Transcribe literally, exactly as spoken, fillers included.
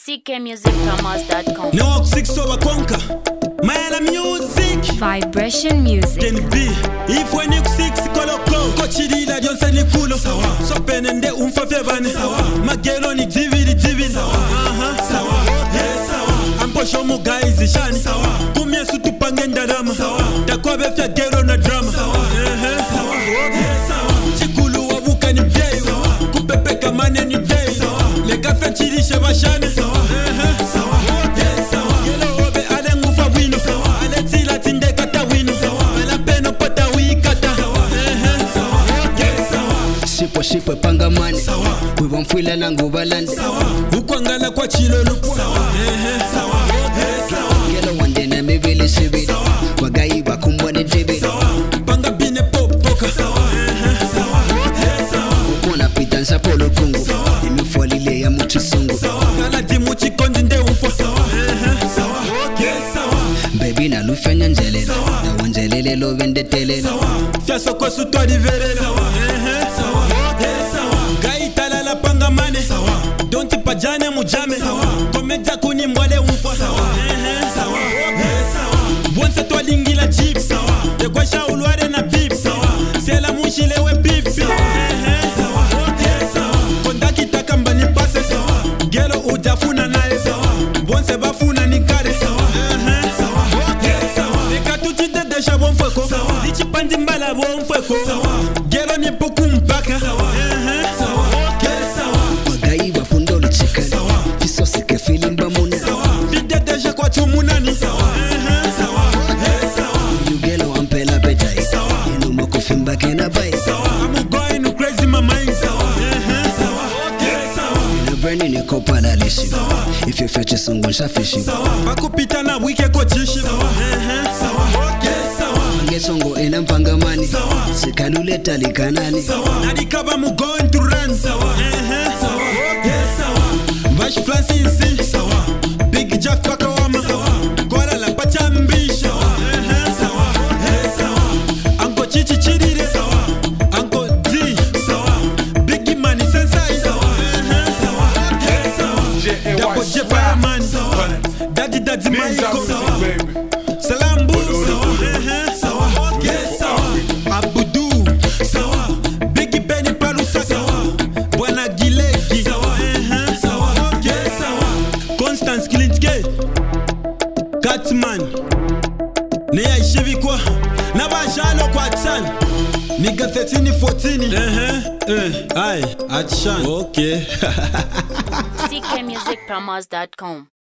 C K music promos dot com. No six over conquer. Mayala music. Vibration music. Can be. If when you six koloko. Kochiri la Johnson ni kulo. Sawa. So penende umfa febani. Sawa. Magelo ni dividi dividi. Sawa. Aha. Sawa. Yes sawa. Ampo show guys ishani. Sawa. Kumye sutu pangenda drama. Sawa. Takwa befya gero na drama. Sawa. Eh sawa. Yes sawa. Chikulu wabuka ni day. Sawa. Kupepeka mane ni day. Sawa. Le kafe chirishe bashane. Sawa. Eh sawa. Yes sawa. Yelo obe ale ngufa wino. Sawa. Ale tila tinde kata wino. Sawa. Ala peno pata wikata. Sawa. Eh sawa. Yes sawa. Shipwa shipwa panga mani. Sawa. Wiwa mfwila nangu balandi. Sawa. Ukwangala kwa chilo lukwa. Sawa. Eh sawa. Yes sawa. Yelo wandena mibili shibidi. Sawa. Wagayi wakumbwane jibidi. Sawa. Panga bine popoka. Sawa. Eh sawa. Yes sawa. Ukona pitansa polo kungu. Sawa. Imifualile ya muchisungu. Sawa. Kala timu chikondi nde ufo. Sawa. Eh sawa. Yes sawa. Baby na lufenya njelele. Sawa. Na wanjelele lo vende telele. Sawa. Fiaso kwa sutwa di verele. Sawa. Eh sawa. Yes sawa. Gai talala panga mane. Sawa. Donti pajane mujame. Sawa. Komeja kuni mwale ufo. Sawa. Eh sawa. Yes sawa. Bonse to lingila jeep. Sawa. De kwa shaulware na beep. Sawa. Sela mushilewe beep. Sawa. Eh sawa. Yes sawa. Kondaki takambani pase. Sawa. Gelo ujafuna nae. Sawa. Bonse bafuna ni kare. Sawa. Eh sawa. Yes sawa. Eka tutite desha bonfweko. Sawa. Lichi pandi mbala bonfweko. Sawa. Gelo ni poku mpaka. Sawa. Eh sawa. Yes sawa. Wagayi wapundolo chikani. Sawa. Fisosi ke filimba muna. Sawa. Vide desha kwa chumunani. Sawa. Eh sawa. Yes sawa. Yugelo ampela betai. Sawa. Inu moko fimba kena bai. Sawa. I'm going to crazy my mind. Sawa. Eh sawa. Yes sawa. Inu brandi ni kopa la lishi. Sawa. Ife feche sungu nsha fishi. Sawa. Bakupita na wike kochishi. Sawa. Eh sawa. Yes sawa. Ngesongo ena mpanga mani. Sawa. Sikalule talikanani. Sawa. Nadikaba mu going to run. Sawa. Eh sawa. Yes sawa. Bash Francis. Sawa. Big Jack Pakawama. Sawa. Kola la pachambi. Sawa. Eh sawa. Yes sawa. Anko chichi chirire. Sawa. Anko D. Sawa. Big Money Sensei. Sawa. Eh sawa. Yes sawa. Double J Fireman. Sawa. Daddy Daddy Michael. Sawa. Salambu. Sawa. Eh sawa. Yes sawa. Abudu. Sawa. Big Benny Palusa. Sawa. Bwana Gileki. Sawa. Eh sawa. Yes sawa. Constance Kilitke. Catman. Neya ishivikwa. Nabashalo kwa tsan. Nigga thirteen fourteen. Eh eh. Aye. Action. Okay. C K music promos dot com.